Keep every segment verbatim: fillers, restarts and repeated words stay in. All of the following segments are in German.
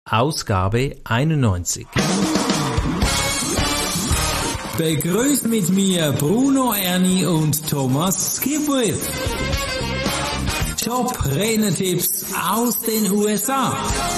Ausgabe einundneunzig. Begrüßt mit mir Bruno Erni und Thomas Skipwith. Top-Redner-Tipps aus den U S A.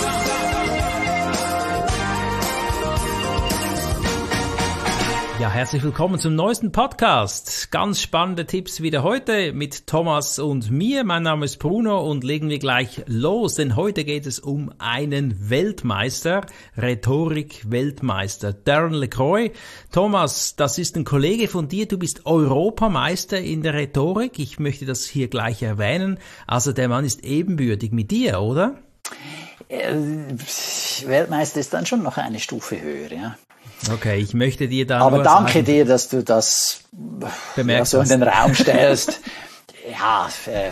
Ja, herzlich willkommen zum neuesten Podcast. Ganz spannende Tipps wieder heute mit Thomas und mir. Mein Name ist Bruno und legen wir gleich los, denn heute geht es um einen Weltmeister, Rhetorik-Weltmeister, Darren LeCroy. Thomas, das ist ein Kollege von dir, du bist Europameister in der Rhetorik. Ich möchte das hier gleich erwähnen. Also der Mann ist ebenbürtig mit dir, oder? Äh, Weltmeister ist dann schon noch eine Stufe höher, ja. Okay, ich möchte dir da Aber nur danke sagen, dir, dass du das ja, so in den Raum stellst. ja,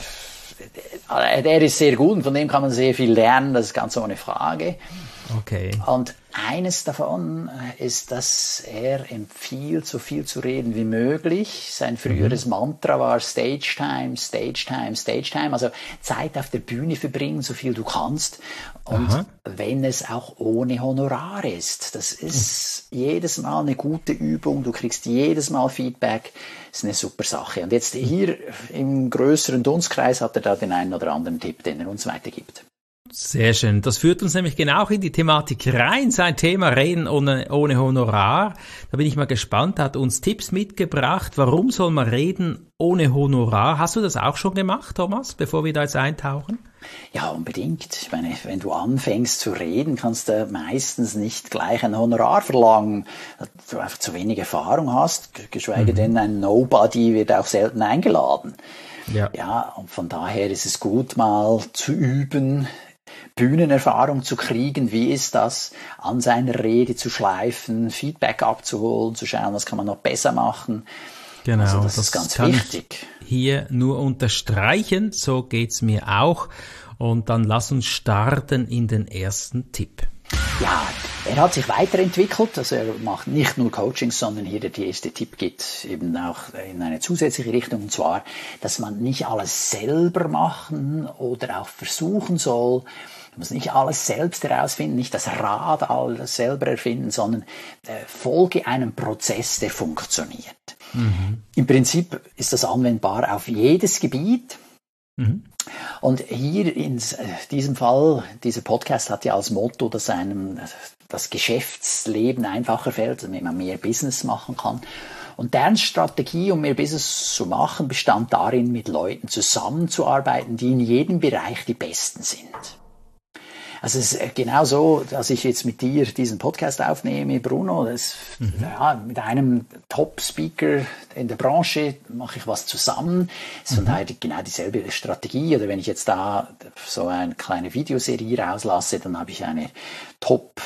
äh, der ist sehr gut und von dem kann man sehr viel lernen, das ist ganz ohne Frage. Okay. Und eines davon ist, dass er empfiehlt, so viel zu reden wie möglich. Sein früheres mhm. Mantra war Stage Time, Stage Time, Stage Time. Also Zeit auf der Bühne verbringen, so viel du kannst. Und Aha. wenn es auch ohne Honorar ist. Das ist mhm. jedes Mal eine gute Übung. Du kriegst jedes Mal Feedback. Das ist eine super Sache. Und jetzt hier im größeren Dunstkreis hat er da den einen oder anderen Tipp, den er uns weitergibt. Sehr schön. Das führt uns nämlich genau in die Thematik rein. Sein Thema Reden ohne, ohne Honorar. Da bin ich mal gespannt. Er hat uns Tipps mitgebracht. Warum soll man reden ohne Honorar? Hast du das auch schon gemacht, Thomas, bevor wir da jetzt eintauchen? Ja, unbedingt. Ich meine, wenn du anfängst zu reden, kannst du meistens nicht gleich ein Honorar verlangen, dass du einfach zu wenig Erfahrung hast. Geschweige mhm. denn, ein Nobody wird auch selten eingeladen. Ja. ja, und von daher ist es gut, mal zu üben, Bühnenerfahrung zu kriegen, wie ist das, an seiner Rede zu schleifen, Feedback abzuholen, zu schauen, was kann man noch besser machen. Genau, also das, das ist ganz kann wichtig. Ich hier nur unterstreichen, so geht's mir auch. Und dann lass uns starten in den ersten Tipp. Ja, er hat sich weiterentwickelt, also er macht nicht nur Coachings, sondern hier der erste Tipp geht eben auch in eine zusätzliche Richtung, und zwar, dass man nicht alles selber machen oder auch versuchen soll. Man muss nicht alles selbst herausfinden, nicht das Rad alles selber erfinden, sondern äh, folge einem Prozess, der funktioniert. Mhm. Im Prinzip ist das anwendbar auf jedes Gebiet. Mhm. Und hier in diesem Fall, dieser Podcast hat ja als Motto, dass einem das Geschäftsleben einfacher fällt, damit man mehr Business machen kann. Und deren Strategie, um mehr Business zu machen, bestand darin, mit Leuten zusammenzuarbeiten, die in jedem Bereich die Besten sind. Also es ist genau so, dass ich jetzt mit dir diesen Podcast aufnehme, Bruno. Das, mhm. ja, mit einem Top-Speaker in der Branche mache ich was zusammen. Das ist von mhm. daher genau dieselbe Strategie. Oder wenn ich jetzt da so eine kleine Videoserie rauslasse, dann habe ich eine Top-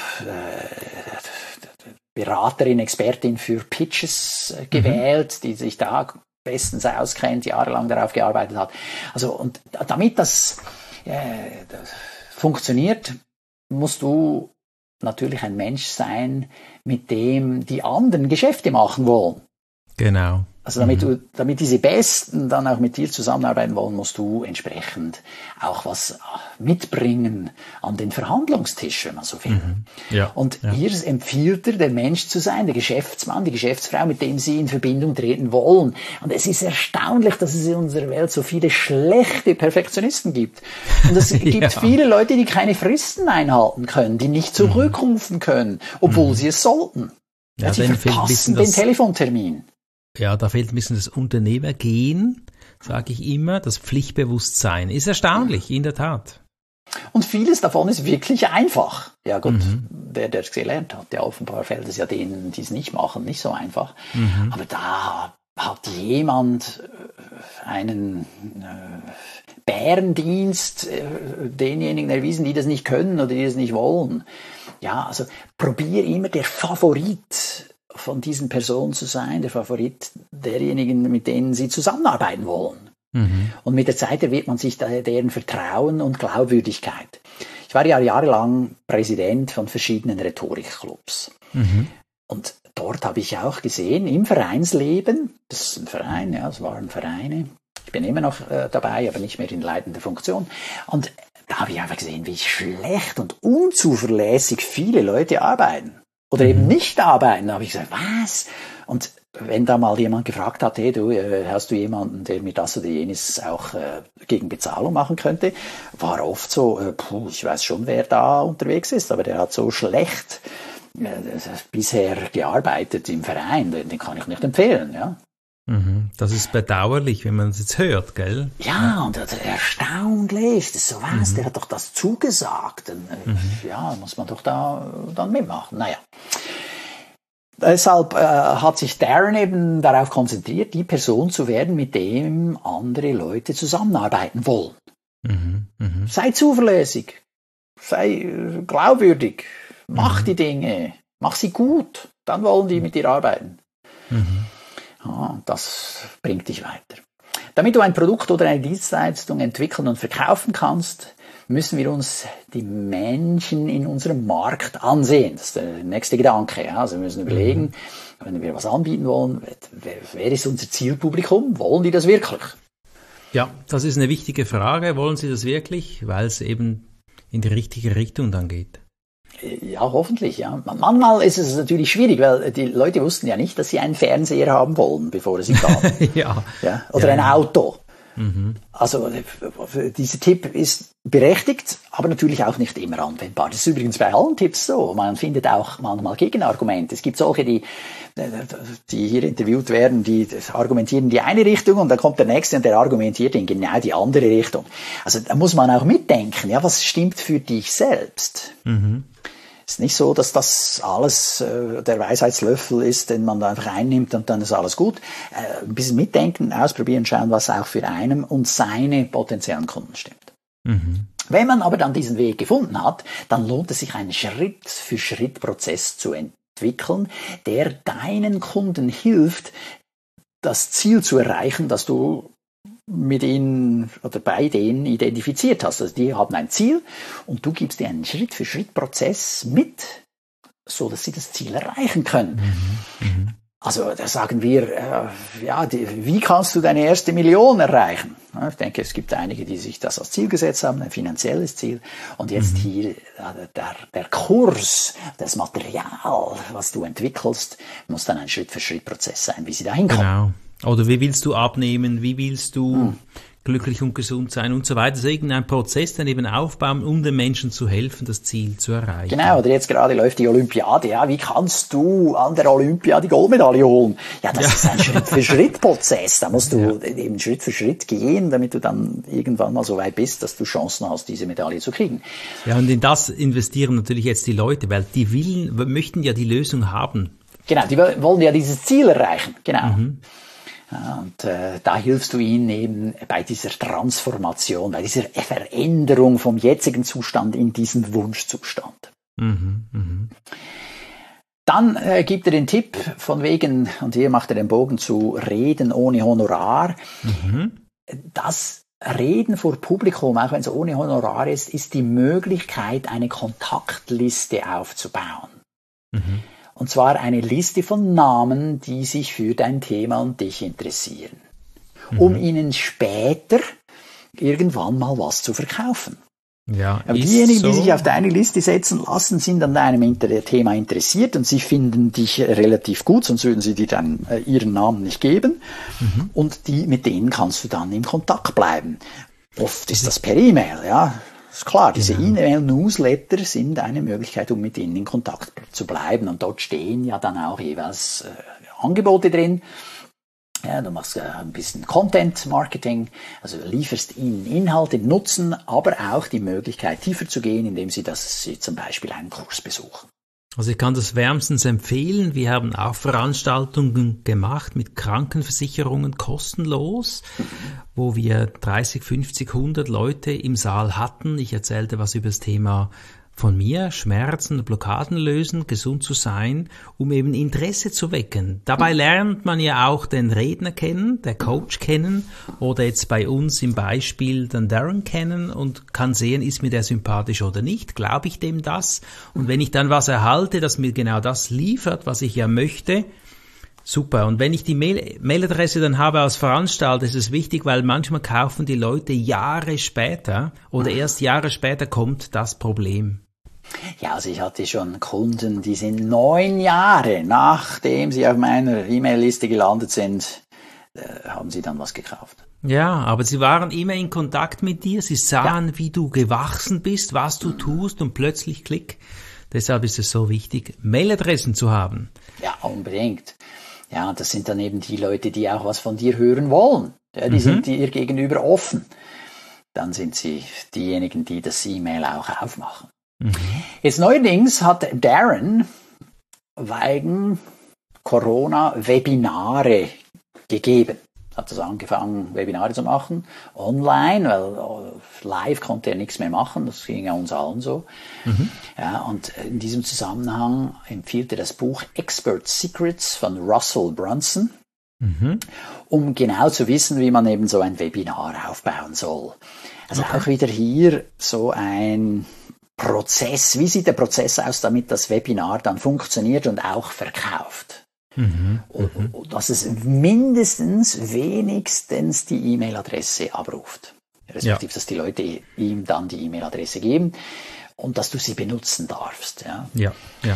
äh, Beraterin, Expertin für Pitches äh, gewählt, mhm. die sich da bestens auskennt, jahrelang darauf gearbeitet hat. Also und damit das, äh, das funktioniert, musst du natürlich ein Mensch sein, mit dem die anderen Geschäfte machen wollen. Genau. Also damit mhm. du, damit diese Besten dann auch mit dir zusammenarbeiten wollen, musst du entsprechend auch was mitbringen an den Verhandlungstisch, wenn man so will. Mhm. Ja. Und ja. hier empfiehlt er, der Mensch zu sein, der Geschäftsmann, die Geschäftsfrau, mit dem sie in Verbindung treten wollen. Und es ist erstaunlich, dass es in unserer Welt so viele schlechte Perfektionisten gibt. Und es gibt ja. viele Leute, die keine Fristen einhalten können, die nicht zurückrufen können, obwohl mhm. sie es sollten. Ja, ja, sie verpassen den Telefontermin. Ja, da fehlt ein bisschen das Unternehmergehen, sage ich immer, das Pflichtbewusstsein. Ist erstaunlich, in der Tat. Und vieles davon ist wirklich einfach. Ja gut, mhm. der, der es gelernt hat, ja offenbar fällt es ja denen, die es nicht machen, nicht so einfach. Mhm. Aber da hat jemand einen äh, Bärendienst äh, denjenigen erwiesen, die das nicht können oder die das nicht wollen. Ja, also probier immer der Favorit von diesen Personen zu sein, der Favorit derjenigen, mit denen sie zusammenarbeiten wollen. Mhm. Und mit der Zeit erwirbt man sich deren Vertrauen und Glaubwürdigkeit. Ich war ja jahrelang Präsident von verschiedenen Rhetorikclubs. Mhm. Und dort habe ich auch gesehen, im Vereinsleben, das ist ein Verein, ja, es waren Vereine, ich bin immer noch äh, dabei, aber nicht mehr in leitender Funktion. Und da habe ich einfach gesehen, wie schlecht und unzuverlässig viele Leute arbeiten. Oder eben nicht arbeiten. Da habe ich gesagt, was? Und wenn da mal jemand gefragt hat, hey, du, hast du jemanden, der mir das oder jenes auch äh, gegen Bezahlung machen könnte, war oft so, äh, puh, ich weiß schon, wer da unterwegs ist, aber der hat so schlecht äh, bisher gearbeitet im Verein, den, den kann ich nicht empfehlen, ja. Das ist bedauerlich, wenn man es jetzt hört, gell? Ja, und erstaunlich, das ist so was, mhm. der hat doch das zugesagt, dann, äh, mhm. ja, muss man doch da dann mitmachen, naja. Deshalb äh, hat sich Darren eben darauf konzentriert, die Person zu werden, mit dem andere Leute zusammenarbeiten wollen. Mhm, mh. Sei zuverlässig, sei äh, glaubwürdig, mach mhm. die Dinge, mach sie gut, dann wollen die mit dir arbeiten. Mhm. Ja, das bringt dich weiter. Damit du ein Produkt oder eine Dienstleistung entwickeln und verkaufen kannst, müssen wir uns die Menschen in unserem Markt ansehen. Das ist der nächste Gedanke. Ja. Also wir müssen überlegen, wenn wir was anbieten wollen, wer, wer ist unser Zielpublikum? Wollen die das wirklich? Ja, das ist eine wichtige Frage. Wollen sie das wirklich? Weil es eben in die richtige Richtung dann geht. Ja, hoffentlich, ja. Manchmal ist es natürlich schwierig, weil die Leute wussten ja nicht, dass sie einen Fernseher haben wollen, bevor sie kamen. ja. ja. Oder ja. ein Auto. Mhm. Also dieser Tipp ist berechtigt, aber natürlich auch nicht immer anwendbar. Das ist übrigens bei allen Tipps so. Man findet auch manchmal Gegenargumente. Es gibt solche, die, die hier interviewt werden, die argumentieren in die eine Richtung und dann kommt der Nächste und der argumentiert in genau die andere Richtung. Also da muss man auch mitdenken. Ja, was stimmt für dich selbst? Mhm. Es ist nicht so, dass das alles äh, der Weisheitslöffel ist, den man da einfach einnimmt und dann ist alles gut. Äh, ein bisschen mitdenken, ausprobieren, schauen, was auch für einen und seine potenziellen Kunden stimmt. Mhm. Wenn man aber dann diesen Weg gefunden hat, dann lohnt es sich, einen Schritt-für-Schritt-Prozess zu entwickeln, der deinen Kunden hilft, das Ziel zu erreichen, das du mit ihnen oder bei denen identifiziert hast. Also die haben ein Ziel und du gibst dir einen Schritt-für-Schritt-Prozess mit, so dass sie das Ziel erreichen können. Mhm. Mhm. Also da sagen wir, äh, ja, die, wie kannst du deine erste Million erreichen? Ja, ich denke, es gibt einige, die sich das als Ziel gesetzt haben, ein finanzielles Ziel. Und jetzt mhm. hier äh, der, der Kurs, das Material, was du entwickelst, muss dann ein Schritt-für-Schritt-Prozess sein, wie sie da hinkommen. Genau. Oder wie willst du abnehmen, wie willst du hm. glücklich und gesund sein und so weiter. Das ist irgendein Prozess, dann eben aufbauen, um den Menschen zu helfen, das Ziel zu erreichen. Genau, oder jetzt gerade läuft die Olympiade. Ja, wie kannst du an der Olympiade die Goldmedaille holen? Ja, das ja. ist ein Schritt-für-Schritt-Prozess. Da musst du ja. eben Schritt für Schritt gehen, damit du dann irgendwann mal so weit bist, dass du Chancen hast, diese Medaille zu kriegen. Ja, und in das investieren natürlich jetzt die Leute, weil die willen, möchten ja die Lösung haben. Genau, die wollen ja dieses Ziel erreichen. Genau. Mhm. Und äh, da hilfst du ihnen eben bei dieser Transformation, bei dieser Veränderung vom jetzigen Zustand in diesen Wunschzustand. Mhm, mh. Dann äh, gibt er den Tipp von wegen, und hier macht er den Bogen zu Reden ohne Honorar. Mhm. Das Reden vor Publikum, auch wenn es ohne Honorar ist, ist die Möglichkeit, eine Kontaktliste aufzubauen. Mhm. Und zwar eine Liste von Namen, die sich für dein Thema und dich interessieren. Mhm. Um ihnen später irgendwann mal was zu verkaufen. Ja, aber diejenigen, so. die sich auf deine Liste setzen lassen, sind an deinem Inter- Thema interessiert und sie finden dich relativ gut, sonst würden sie dir dann äh, ihren Namen nicht geben. Mhm. Und die, mit denen kannst du dann in Kontakt bleiben. Oft ist das per E-Mail, ja. Ist klar, diese genau. E-Mail-Newsletter sind eine Möglichkeit, um mit ihnen in Kontakt zu bleiben. Und dort stehen ja dann auch jeweils äh, Angebote drin. Ja, du machst äh, ein bisschen Content-Marketing, also lieferst ihnen Inhalte, Nutzen, aber auch die Möglichkeit, tiefer zu gehen, indem sie, das, sie zum Beispiel einen Kurs besuchen. Also ich kann das wärmstens empfehlen. Wir haben auch Veranstaltungen gemacht mit Krankenversicherungen kostenlos, mhm. wo wir dreißig, fünfzig, hundert Leute im Saal hatten. Ich erzählte was über das Thema von mir, Schmerzen, Blockaden lösen, gesund zu sein, um eben Interesse zu wecken. Dabei lernt man ja auch den Redner kennen, der Coach kennen oder jetzt bei uns im Beispiel den Darren kennen und kann sehen, ist mir der sympathisch oder nicht, glaube ich dem das? Und wenn ich dann was erhalte, das mir genau das liefert, was ich ja möchte, Super. Und wenn ich die Mail- Mailadresse dann habe als Veranstalter, ist es wichtig, weil manchmal kaufen die Leute Jahre später oder erst Jahre später kommt das Problem. Ja, also ich hatte schon Kunden, die sind neun Jahre, nachdem sie auf meiner E-Mail-Liste gelandet sind, äh, haben sie dann was gekauft. Ja, aber sie waren immer in Kontakt mit dir, sie sahen, ja. wie du gewachsen bist, was du tust und plötzlich klick. Deshalb ist es so wichtig, Mailadressen zu haben. Ja, unbedingt. Ja, das sind dann eben die Leute, die auch was von dir hören wollen. Ja, die mhm. sind dir gegenüber offen. Dann sind sie diejenigen, die das E-Mail auch aufmachen. Mhm. Jetzt neuerdings hat Darren wegen Corona Webinare gegeben. Hat das angefangen, Webinare zu machen, online, weil live konnte er nichts mehr machen, das ging ja uns allen so. Mhm. Ja, und in diesem Zusammenhang empfiehlt er das Buch Expert Secrets von Russell Brunson, mhm. um genau zu wissen, wie man eben so ein Webinar aufbauen soll. Also okay. auch wieder hier so ein Prozess. Wie sieht der Prozess aus, damit das Webinar dann funktioniert und auch verkauft? Mhm, und, und dass es mindestens, wenigstens die E-Mail-Adresse abruft. Respektive, ja. dass die Leute ihm dann die E-Mail-Adresse geben und dass du sie benutzen darfst. Ja, ja, ja.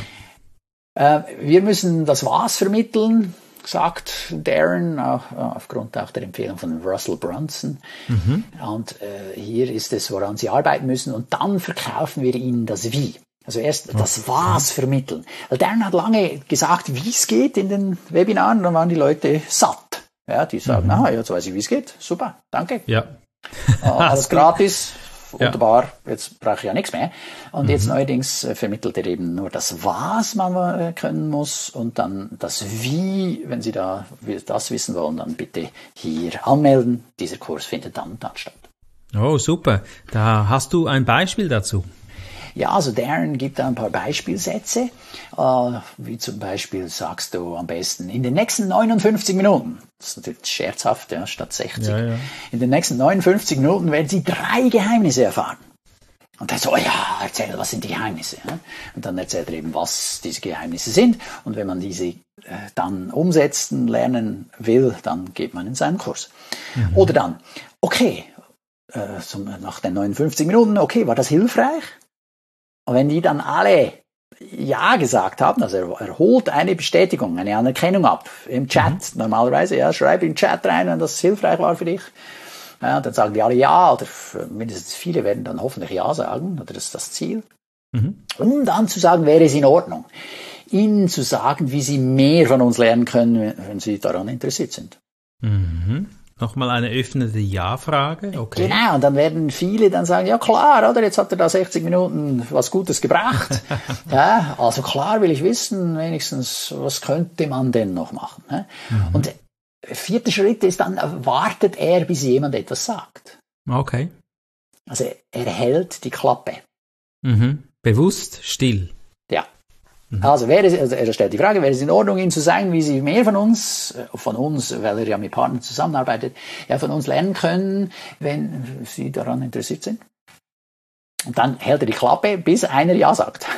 Äh, wir müssen das Was vermitteln, sagt Darren, auch, aufgrund auch der Empfehlung von Russell Brunson. Mhm. Und äh, hier ist es, woran sie arbeiten müssen. Und dann verkaufen wir ihnen das Wie. Also erst das Was vermitteln. Weil Darren hat lange gesagt, wie es geht in den Webinaren, dann waren die Leute satt. Ja, die sagen, mhm. ah, jetzt weiß ich, wie es geht. Super, danke. Ja. äh, alles gratis, wunderbar, ja. Jetzt brauche ich ja nichts mehr. Und mhm. jetzt neuerdings äh, vermittelt er eben nur das Was man äh, können muss und dann das Wie, wenn Sie da das wissen wollen, dann bitte hier anmelden. Dieser Kurs findet dann und dann statt. Oh, super. Da hast du ein Beispiel dazu. Ja, also Darren gibt da ein paar Beispielsätze, äh, wie zum Beispiel sagst du am besten, in den nächsten neunundfünfzig Minuten, das ist natürlich scherzhaft, ja, statt sechzig, ja, ja. in den nächsten neunundfünfzig Minuten werden Sie drei Geheimnisse erfahren. Und er so, oh ja, erzähl, was sind die Geheimnisse? Ja? Und dann erzählt er eben, was diese Geheimnisse sind. Und wenn man diese äh, dann umsetzen, lernen will, dann geht man in seinen Kurs. Mhm. Oder dann, okay, äh, zum, nach den neunundfünfzig Minuten, okay, war das hilfreich? Und wenn die dann alle Ja gesagt haben, also er, er holt eine Bestätigung, eine Anerkennung ab im Chat, mhm. normalerweise, ja, schreib in den Chat rein, wenn das hilfreich war für dich. Ja, dann sagen die alle Ja, oder mindestens viele werden dann hoffentlich Ja sagen, oder das ist das Ziel. Mhm. Um dann zu sagen, wäre es in Ordnung, ihnen zu sagen, wie sie mehr von uns lernen können, wenn sie daran interessiert sind. Mhm. Nochmal eine öffnende Ja-Frage, okay. Genau, und dann werden viele dann sagen, ja klar, oder, jetzt hat er da sechzig Minuten was Gutes gebracht. Ja, also klar will ich wissen, wenigstens, was könnte man denn noch machen. Ne? Mhm. Und der vierte Schritt ist dann, wartet er, bis jemand etwas sagt. Okay. Also er hält die Klappe. Mhm. Bewusst still. Ja. Also, wäre es, also er stellt die Frage, wäre es in Ordnung, Ihnen zu sagen, wie Sie mehr von uns, von uns, weil er ja mit Partnern zusammenarbeitet, ja, von uns lernen können, wenn Sie daran interessiert sind? Und dann hält er die Klappe, bis einer Ja sagt.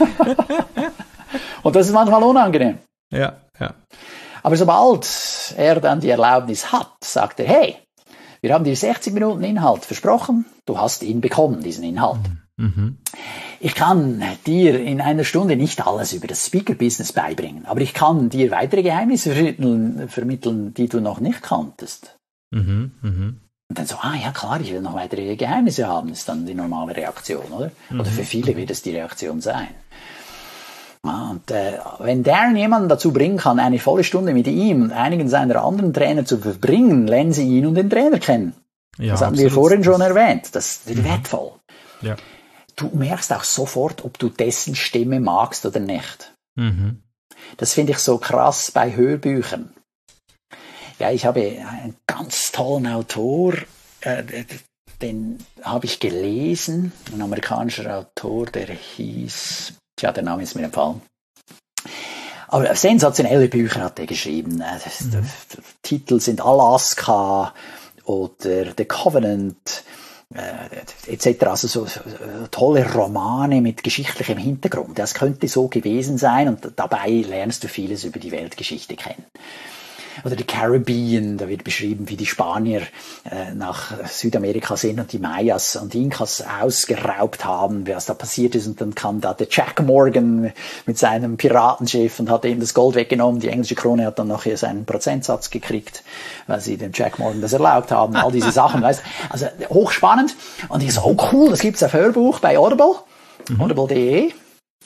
Und das ist manchmal unangenehm. Ja, ja. Aber sobald er dann die Erlaubnis hat, sagt er, hey, wir haben dir sechzig Minuten Inhalt versprochen, du hast ihn bekommen, diesen Inhalt. Mhm. Ich kann dir in einer Stunde nicht alles über das Speaker-Business beibringen, aber ich kann dir weitere Geheimnisse vermitteln, vermitteln die du noch nicht kanntest. Mhm, mh. Und dann so, ah ja klar, ich will noch weitere Geheimnisse haben, ist dann die normale Reaktion, oder? Mhm. Oder für viele wird es die Reaktion sein. Ja, und äh, wenn Darren jemanden dazu bringen kann, eine volle Stunde mit ihm und einigen seiner anderen Trainer zu verbringen, lernen sie ihn und den Trainer kennen. Ja, das haben absolut. Wir vorhin schon erwähnt, das ist mhm. wertvoll. Ja. Du merkst auch sofort, ob du dessen Stimme magst oder nicht. Mhm. Das finde ich so krass bei Hörbüchern. Ja, ich habe einen ganz tollen Autor, äh, den habe ich gelesen, ein amerikanischer Autor, der hieß, tja, der Name ist mir entfallen. Aber sensationelle Bücher hat er geschrieben. Das, mhm. die, die Titel sind Alaska oder The Covenant äh, et cetera. Also so, so tolle Romane mit geschichtlichem Hintergrund. Das könnte so gewesen sein und dabei lernst du vieles über die Weltgeschichte kennen. Oder die Caribbean, da wird beschrieben, wie die Spanier äh, nach Südamerika sind und die Mayas und Inkas ausgeraubt haben, was da passiert ist. Und dann kam da der Jack Morgan mit seinem Piratenschiff und hat ihm das Gold weggenommen. Die englische Krone hat dann nachher seinen Prozentsatz gekriegt, weil sie dem Jack Morgan das erlaubt haben. All diese Sachen, weißt du. Also hochspannend. Und ich so, oh cool, das gibt's auf Hörbuch bei Audible, mhm. audible punkt de. Äh,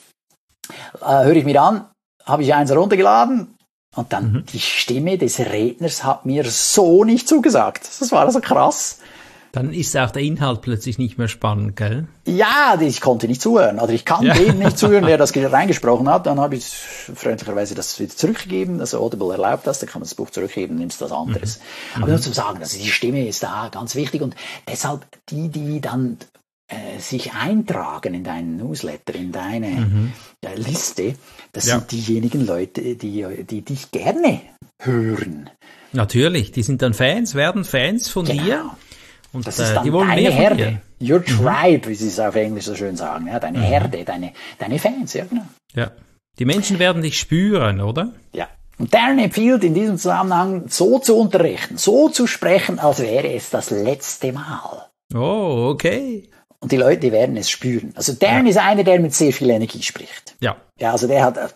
höre ich mir an, habe ich eins heruntergeladen. Und dann mhm. die Stimme des Redners hat mir so nicht zugesagt. Das war also krass. Dann ist auch der Inhalt plötzlich nicht mehr spannend, gell? Ja, ich konnte nicht zuhören. Oder ich kann ja. dem nicht zuhören, wer das reingesprochen hat. Dann habe ich freundlicherweise das wieder zurückgegeben. Also Audible erlaubt das, dann kann man das Buch zurückgeben, nimmst was anderes. Mhm. Aber nur zum Sagen, also die Stimme ist da ganz wichtig. Und deshalb die, die dann äh, sich eintragen in deinen Newsletter, in deine mhm. äh, Liste, das ja. sind diejenigen Leute, die, die dich gerne hören. Natürlich, die sind dann Fans, werden Fans von genau. dir. Und das ist dann die wollen deine mehr von Herde. dir. Your tribe, mhm. wie sie es auf Englisch so schön sagen. Ja, deine mhm. Herde, deine, deine Fans, ja genau. Ja, die Menschen werden dich spüren, oder? Ja. Und Darren empfiehlt in diesem Zusammenhang, so zu unterrichten, so zu sprechen, als wäre es das letzte Mal. Oh, okay. Und die Leute, die werden es spüren. Also Darren ja. ist einer, der mit sehr viel Energie spricht. Ja. Ja, also der hat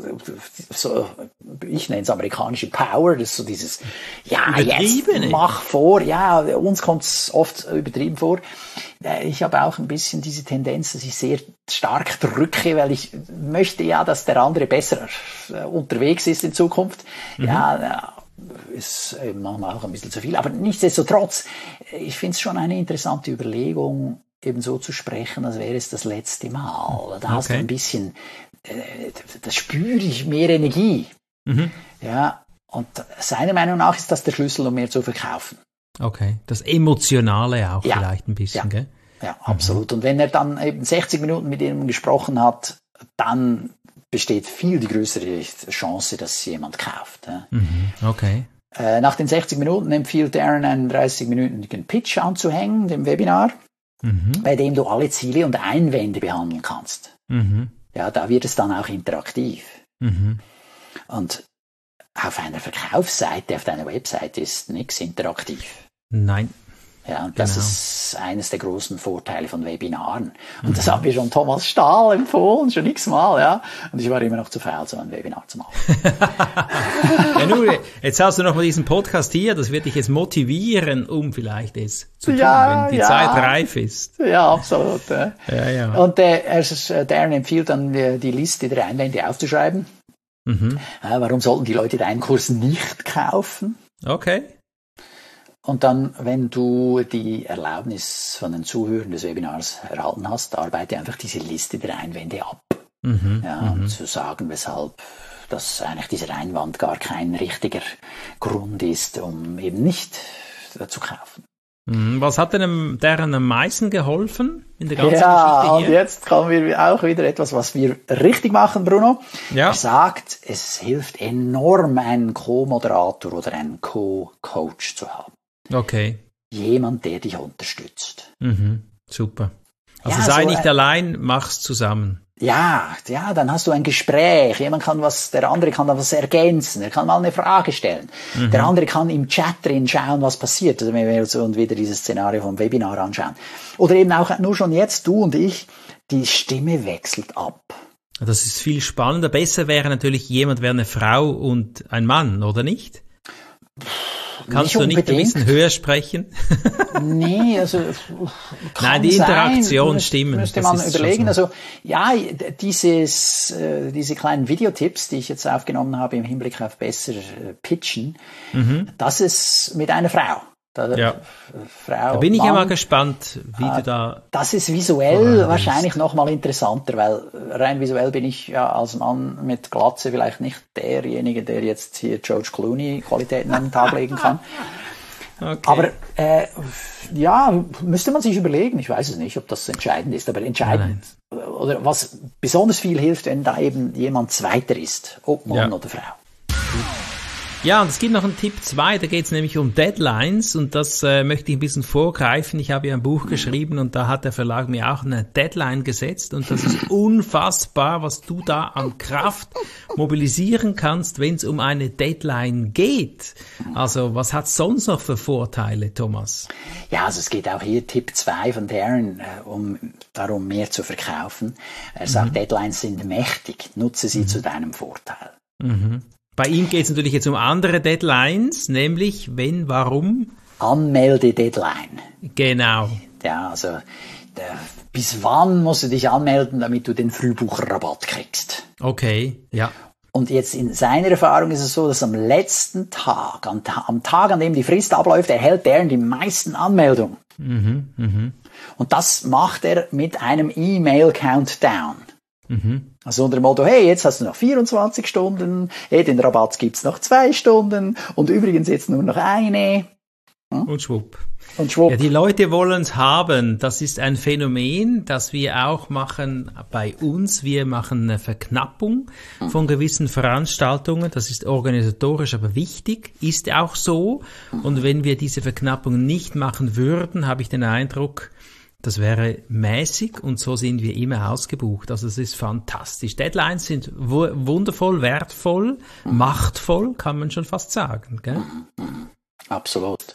so, ich nenne es amerikanische Power, das ist so dieses, ja, jetzt mach vor. Ja, uns kommt es oft übertrieben vor. Ich habe auch ein bisschen diese Tendenz, dass ich sehr stark drücke, weil ich möchte ja, dass der andere besser unterwegs ist in Zukunft. Mhm. Ja, ist manchmal auch ein bisschen zu viel. Aber nichtsdestotrotz, ich finde es schon eine interessante Überlegung, eben so zu sprechen, als wäre es das letzte Mal. Da hast okay. du ein bisschen, äh, da spüre ich mehr Energie. Mhm. Ja, und seiner Meinung nach ist das der Schlüssel, um mehr zu verkaufen. Okay, das Emotionale auch ja. vielleicht ein bisschen, ja. gell? Ja, absolut. Mhm. Und wenn er dann eben sechzig Minuten mit ihm gesprochen hat, dann besteht viel die größere Chance, dass jemand kauft. Ja. Mhm. Okay. Äh, nach den sechzig Minuten empfiehlt Darren einen dreißig-minütigen Pitch anzuhängen, dem Webinar. Mhm. Bei dem du alle Ziele und Einwände behandeln kannst. Mhm. Ja, da wird es dann auch interaktiv. Mhm. Und auf einer Verkaufsseite, auf deiner Webseite ist nichts interaktiv. Nein. Ja, und das genau. ist eines der großen Vorteile von Webinaren. Und mhm. das hat mir schon Thomas Stahl empfohlen, schon x-mal, ja. Und ich war immer noch zu faul, so ein Webinar zu machen. Ja, nun, jetzt hast du noch mal diesen Podcast hier, das wird dich jetzt motivieren, um vielleicht es zu tun, ja, wenn die ja. Zeit reif ist. Ja, absolut. Ja, ja. ja. Und äh, Darren empfiehlt dann, die, die Liste der Einwände aufzuschreiben. Mhm. Äh, warum sollten die Leute deinen Kurs nicht kaufen? Okay. Und dann, wenn du die Erlaubnis von den Zuhörern des Webinars erhalten hast, arbeite einfach diese Liste der Einwände ab. Mhm, ja, um mhm. zu sagen, weshalb dass eigentlich dieser Einwand gar kein richtiger Grund ist, um eben nicht zu kaufen. Was hat denn deren am meisten geholfen in der ganzen ja, Geschichte hier? Und jetzt kommen wir auch wieder etwas, was wir richtig machen, Bruno. Ja. Er sagt, es hilft enorm, einen Co-Moderator oder einen Co-Coach zu haben. Okay. Jemand, der dich unterstützt. Mhm, super. Also ja, sei so nicht ein, allein, mach's zusammen. Ja, ja, dann hast du ein Gespräch. Jemand kann was, der andere kann da was ergänzen. Er kann mal eine Frage stellen. Mhm. Der andere kann im Chat drin schauen, was passiert. Also wenn wir so und wieder dieses Szenario vom Webinar anschauen. Oder eben auch nur schon jetzt, du und ich, die Stimme wechselt ab. Das ist viel spannender. Besser wäre natürlich jemand, wäre eine Frau und ein Mann, oder nicht? Kannst nicht du nicht ein bisschen höher sprechen? Nee, also nein, die Interaktion sein, stimmen. Müsste man überlegen. So. Also ja, dieses, äh, diese kleinen Videotipps, die ich jetzt aufgenommen habe im Hinblick auf besser äh, Pitchen, mhm. das ist mit einer Frau. Da, ja. Frau, da bin ich Mann, ja mal gespannt, wie äh, du da... Das ist visuell wahrscheinlich noch mal interessanter, weil rein visuell bin ich ja als Mann mit Glatze vielleicht nicht derjenige, der jetzt hier George Clooney Qualitäten an den Tag legen kann. Okay. Aber äh, ja, müsste man sich überlegen. Ich weiß es nicht, ob das entscheidend ist, aber entscheidend Nein. oder was besonders viel hilft, wenn da eben jemand Zweiter ist, ob Mann ja. oder Frau. Ja, und es gibt noch einen Tipp zwei, da geht es nämlich um Deadlines und das äh, möchte ich ein bisschen vorgreifen. Ich habe ja ein Buch geschrieben und da hat der Verlag mir auch eine Deadline gesetzt und das ist unfassbar, was du da an Kraft mobilisieren kannst, wenn es um eine Deadline geht. Also was hat es sonst noch für Vorteile, Thomas? Ja, also es geht auch hier Tipp zwei von Darren, äh, um darum mehr zu verkaufen. Er sagt, mhm. Deadlines sind mächtig, nutze sie mhm. zu deinem Vorteil. Mhm. Bei ihm geht es natürlich jetzt um andere Deadlines, nämlich wenn, warum? Anmelde-Deadline. Genau. Ja, also der, bis wann musst du dich anmelden, damit du den Frühbucherrabatt kriegst? Okay, ja. Und jetzt in seiner Erfahrung ist es so, dass am letzten Tag, am, am Tag, an dem die Frist abläuft, erhält Darren die meisten Anmeldungen. Mhm, mhm. Und das macht er mit einem E-Mail-Countdown. Mhm. Also unter dem Motto, hey, jetzt hast du noch vierundzwanzig Stunden, hey, den Rabatt gibt's noch zwei Stunden und übrigens jetzt nur noch eine. Hm? Und schwupp. Und schwupp. Ja, die Leute wollen's haben. Das ist ein Phänomen, das wir auch machen bei uns. Wir machen eine Verknappung von gewissen Veranstaltungen. Das ist organisatorisch aber wichtig, ist auch so. Und wenn wir diese Verknappung nicht machen würden, habe ich den Eindruck, das wäre mäßig und so sind wir immer ausgebucht. Also es ist fantastisch. Deadlines sind w- wundervoll, wertvoll, mhm. machtvoll, kann man schon fast sagen. Gell? Mhm. Absolut.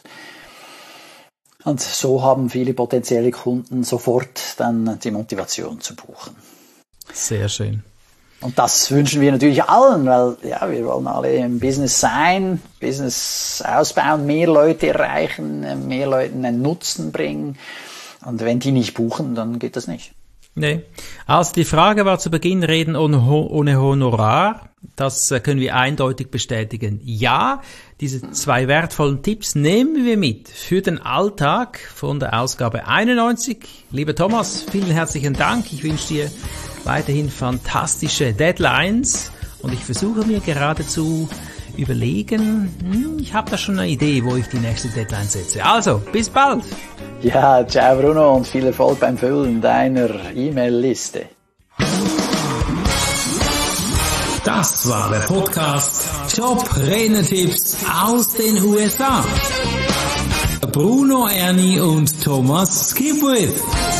Und so haben viele potenzielle Kunden sofort dann die Motivation zu buchen. Sehr schön. Und das wünschen wir natürlich allen, weil ja, wir wollen alle im Business sein, Business ausbauen, mehr Leute erreichen, mehr Leuten einen Nutzen bringen. Und wenn die nicht buchen, dann geht das nicht. Nee. Also die Frage war zu Beginn, reden ohne, ohne Honorar. Das können wir eindeutig bestätigen. Ja, diese zwei wertvollen Tipps nehmen wir mit für den Alltag von der Ausgabe einundneunzig. Lieber Thomas, vielen herzlichen Dank. Ich wünsche dir weiterhin fantastische Deadlines und ich versuche mir geradezu überlegen, hm, ich habe da schon eine Idee, wo ich die nächste Deadline setze. Also, bis bald! Ja, ciao Bruno und viel Erfolg beim Füllen deiner E-Mail-Liste. Das war der Podcast Top-Renner-Tipps aus den U S A. Bruno Erni und Thomas Skipwith.